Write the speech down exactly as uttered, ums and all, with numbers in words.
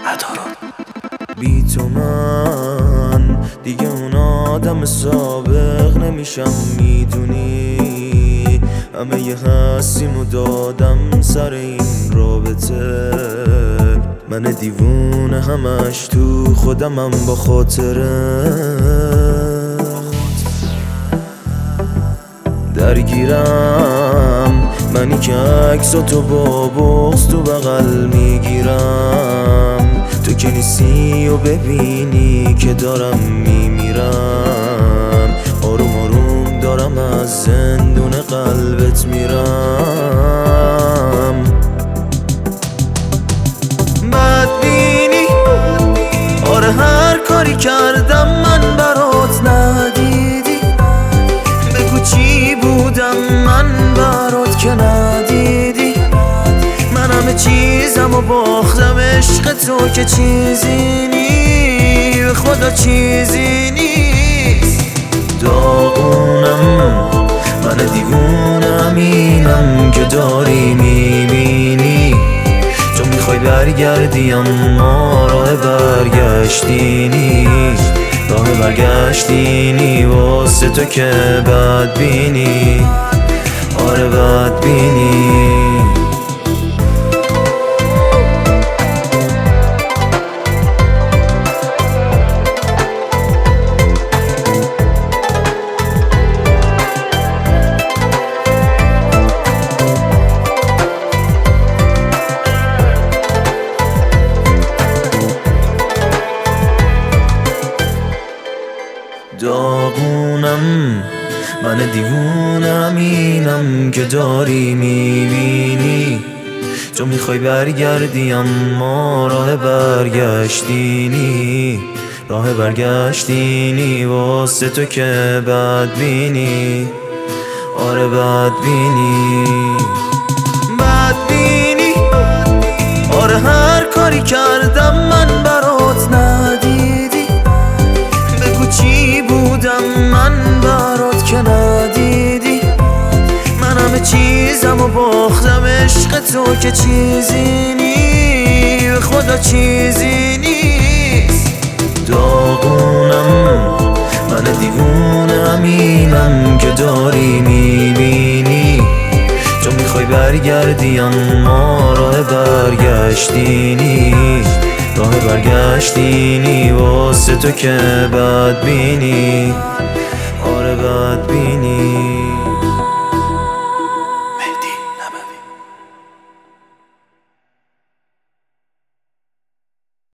بی تو من دیگه اون آدم سابق نمیشم، میدونی همه یه هستیم و دادم سر این رابطه. من دیوونه همش تو خودمم با خاطره درگیرم، منی که عکساتو با بغض تو بغل میگیرم. تو که نیستی و ببینی که دارم میمیرم، آروم آروم دارم از زندون قلبت میرم. بدبینی آره هر کاری کردم من برات ندیدی، بگو چی بودم من برات که ندیدی. من همه چیزم و باختم عشق تو که چیزی نی، به خدا چیزی نیست. داغونم من دیوونم اینم که داری میبینی، تو میخوای برگردی اما راه برگشتینی، راه برگشتینی واسه تو که بدبینی، آره بدبینی. داغونم من دیوونم اینم که داری میبینی، تو میخوای برگردی اما راه برگشتینی، راه برگشتینی واسه تو که بدبینی، آره بدبینی. بدبینی آره هر کاری کردم من برات ندیدی، بگو چی بودم من برات که ندیدی. من همه چیزم و باختم عشق تو که چیزی نی، به خدا چیزی نیست. داغونم من دیوونم اینم که داری میبینی، تو میخوای برگردی اما راه برگشتینی، راه برگشتینی واسه تو که بدبینی، آره بدبینی.